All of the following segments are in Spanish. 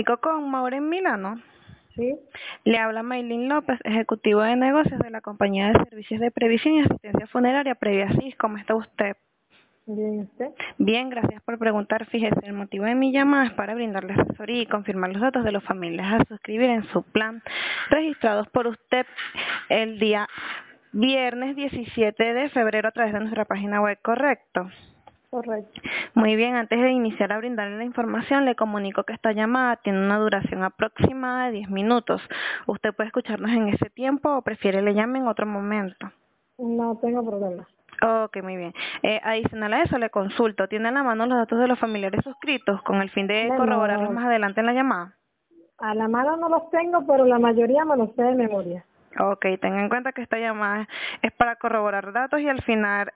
Con Maureen Milano. Sí, Le habla Maylin López, ejecutivo de negocios de la compañía de servicios de previsión y asistencia funeraria Previasis. ¿Cómo está usted? bien usted. Bien, gracias por preguntar. Fíjese, el motivo de mi llamada es para brindarle asesoría y confirmar los datos de los familiares a suscribir en su plan registrados por usted el día viernes 17 de febrero a través de nuestra página web, ¿correcto? Correcto. Muy bien, antes de iniciar a brindarle la información, le comunico que esta llamada tiene una duración aproximada de 10 minutos. ¿Usted puede escucharnos en ese tiempo o prefiere le llame en otro momento? No tengo problema. Ok, muy bien. Adicional a eso, le consulto. ¿Tiene a la mano los datos de los familiares suscritos con el fin de corroborarlos No, más adelante en la llamada? a la mano no los tengo, pero la mayoría me los sé de memoria. Ok, tenga en cuenta que esta llamada es para corroborar datos y al final,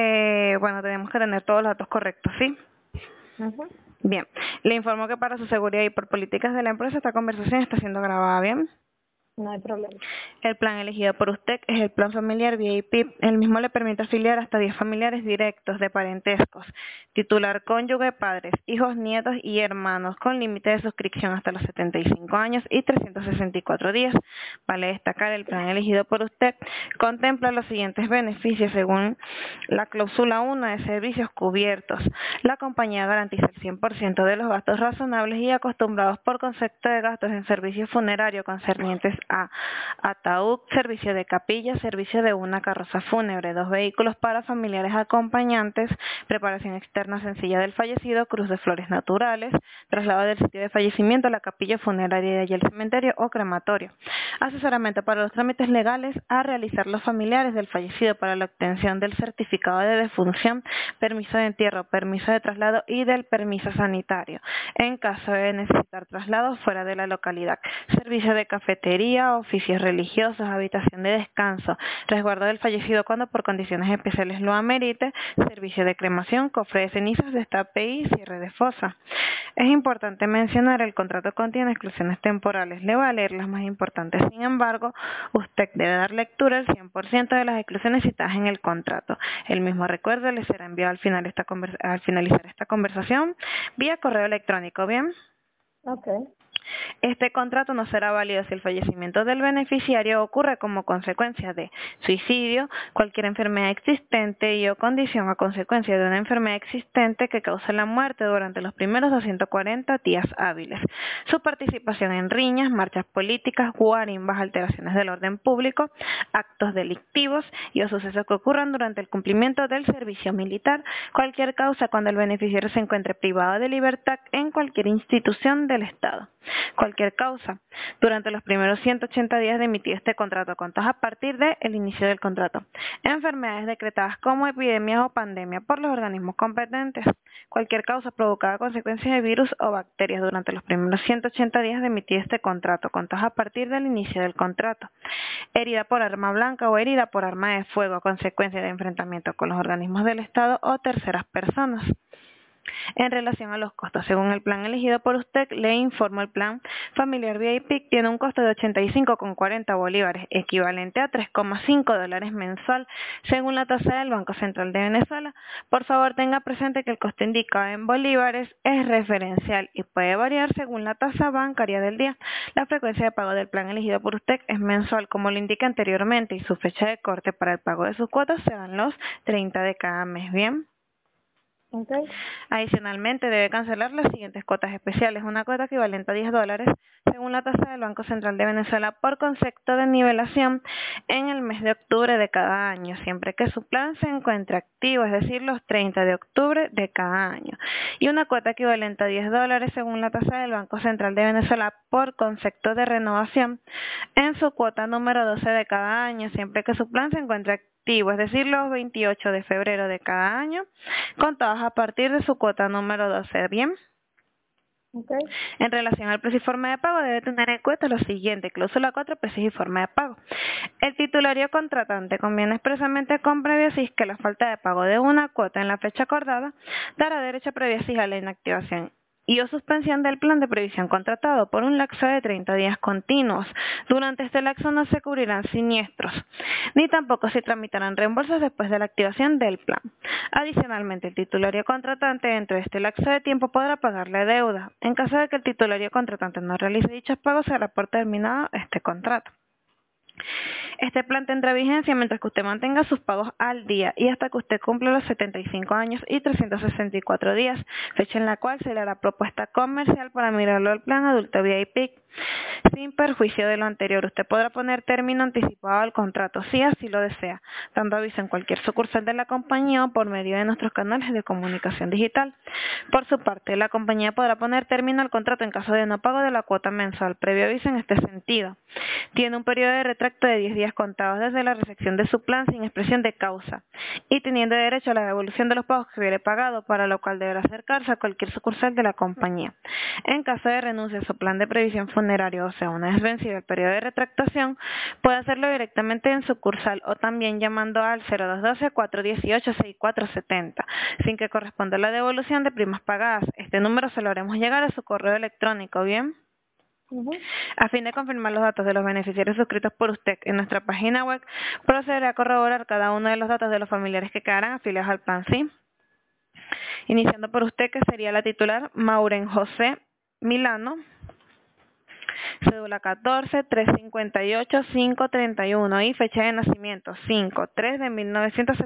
bueno, tenemos que tener todos los datos correctos, ¿sí? Ajá. Bien, le informo que para su seguridad y por políticas de la empresa esta conversación está siendo grabada, ¿bien? No hay problema. El plan elegido por usted es el plan familiar VIP. El mismo le permite afiliar hasta 10 familiares directos de parentescos, titular cónyuge, padres, hijos, nietos y hermanos, con límite de suscripción hasta los 75 años y 364 días. Vale destacar, el plan elegido por usted contempla los siguientes beneficios según la cláusula 1 de servicios cubiertos. La compañía garantiza el 100% de los gastos razonables y acostumbrados por concepto de gastos en servicio funerario concernientes a ataúd, servicio de capilla, servicio de una carroza fúnebre, 2 vehículos para familiares acompañantes, preparación externa sencilla del fallecido, cruz de flores naturales, traslado del sitio de fallecimiento a la capilla funeraria y de allí al cementerio o crematorio, asesoramiento para los trámites legales a realizar los familiares del fallecido para la obtención del certificado de defunción, permiso de entierro, permiso de traslado y del permiso sanitario, en caso de necesitar traslado fuera de la localidad, servicio de cafetería, oficios religiosos, habitación de descanso, resguardo del fallecido cuando por condiciones especiales lo amerite, servicio de cremación, cofre de cenizas, destape y cierre de fosa. Es importante mencionar, el contrato contiene exclusiones temporales. Le voy a leer las más importantes. Sin embargo, usted debe dar lectura al 100% de las exclusiones citadas en el contrato. El mismo recuerdo le será enviado al finalizar esta conversación vía correo electrónico, ¿bien? Ok. Este contrato no será válido si el fallecimiento del beneficiario ocurre como consecuencia de suicidio, cualquier enfermedad existente y o condición a consecuencia de una enfermedad existente que cause la muerte durante los primeros 240 días hábiles. Su participación en riñas, marchas políticas, guarimbas, alteraciones del orden público, actos delictivos y o sucesos que ocurran durante el cumplimiento del servicio militar, cualquier causa cuando el beneficiario se encuentre privado de libertad en cualquier institución del Estado. Cualquier causa durante los primeros 180 días de emitir este contrato, contados a partir del inicio del contrato. Enfermedades decretadas como epidemias o pandemia por los organismos competentes. Cualquier causa provocada a consecuencia de virus o bacterias durante los primeros 180 días de emitir este contrato, contados a partir del inicio del contrato. Herida por arma blanca o herida por arma de fuego a consecuencia de enfrentamiento con los organismos del Estado o terceras personas. En relación a los costos, según el plan elegido por usted, le informo el plan familiar VIP tiene un costo de 85,40 bolívares, equivalente a 3,5 dólares mensual, según la tasa del Banco Central de Venezuela. Por favor, tenga presente que el costo indicado en bolívares es referencial y puede variar según la tasa bancaria del día. La frecuencia de pago del plan elegido por usted es mensual, como lo indica anteriormente, y su fecha de corte para el pago de sus cuotas serán los 30 de cada mes. ¿Bien? Ok. Adicionalmente, debe cancelar las siguientes cuotas especiales. Una cuota equivalente a 10 dólares, según la tasa del Banco Central de Venezuela, por concepto de nivelación en el mes de octubre de cada año, siempre que su plan se encuentre activo, es decir, los 30 de octubre de cada año. Y una cuota equivalente a 10 dólares, según la tasa del Banco Central de Venezuela, por concepto de renovación en su cuota número 12 de cada año, siempre que su plan se encuentre activo, es decir, los 28 de febrero de cada año, contados a partir de su cuota número 12. ¿Bien? Ok. En relación al precio y forma de pago, debe tener en cuenta lo siguiente: cláusula 4, precios y forma de pago. El titulario contratante conviene expresamente con Previasis que la falta de pago de una cuota en la fecha acordada dará derecho a Previasis a la inactivación y o suspensión del plan de previsión contratado por un lapso de 30 días continuos. Durante este lapso no se cubrirán siniestros, ni tampoco se tramitarán reembolsos después de la activación del plan. Adicionalmente, el titulario contratante dentro de este lapso de tiempo podrá pagar la deuda. En caso de que el titulario contratante no realice dichos pagos, será por terminado este contrato. Este plan tendrá vigencia mientras que usted mantenga sus pagos al día y hasta que usted cumpla los 75 años y 364 días, fecha en la cual se le hará propuesta comercial para mirarlo al plan adulto VIP. Sin perjuicio de lo anterior, usted podrá poner término anticipado al contrato si así lo desea, dando aviso en cualquier sucursal de la compañía o por medio de nuestros canales de comunicación digital. Por su parte, la compañía podrá poner término al contrato en caso de no pago de la cuota mensual, previo aviso en este sentido. Tiene un periodo de retracto de 10 días contados desde la recepción de su plan sin expresión de causa y teniendo derecho a la devolución de los pagos que hubiere pagado, para lo cual deberá acercarse a cualquier sucursal de la compañía. En caso de renuncia a su plan de previsión funerario, o sea, una vez vencido el periodo de retractación, puede hacerlo directamente en sucursal o también llamando al 0212-418-6470, sin que corresponda la devolución de primas pagadas. Este número se lo haremos llegar a su correo electrónico, ¿bien? A fin de confirmar los datos de los beneficiarios suscritos por usted en nuestra página web, procederá a corroborar cada uno de los datos de los familiares que quedarán afiliados al plan, ¿sí? Iniciando por usted, que sería la titular Mauren José Milano, cédula 14-358-531 y fecha de nacimiento 5-3 de 1970.